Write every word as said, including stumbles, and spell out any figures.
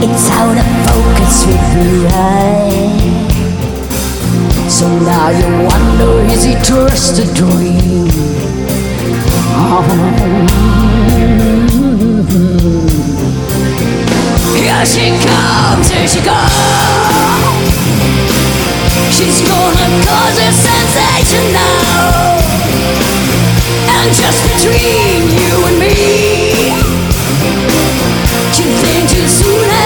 It's out of focus with blue eyes. So now you wonder, is it just a dream? Oh. Here she comes, here she goes. She's gonna cause a sensation now. And just between you and me, she thinks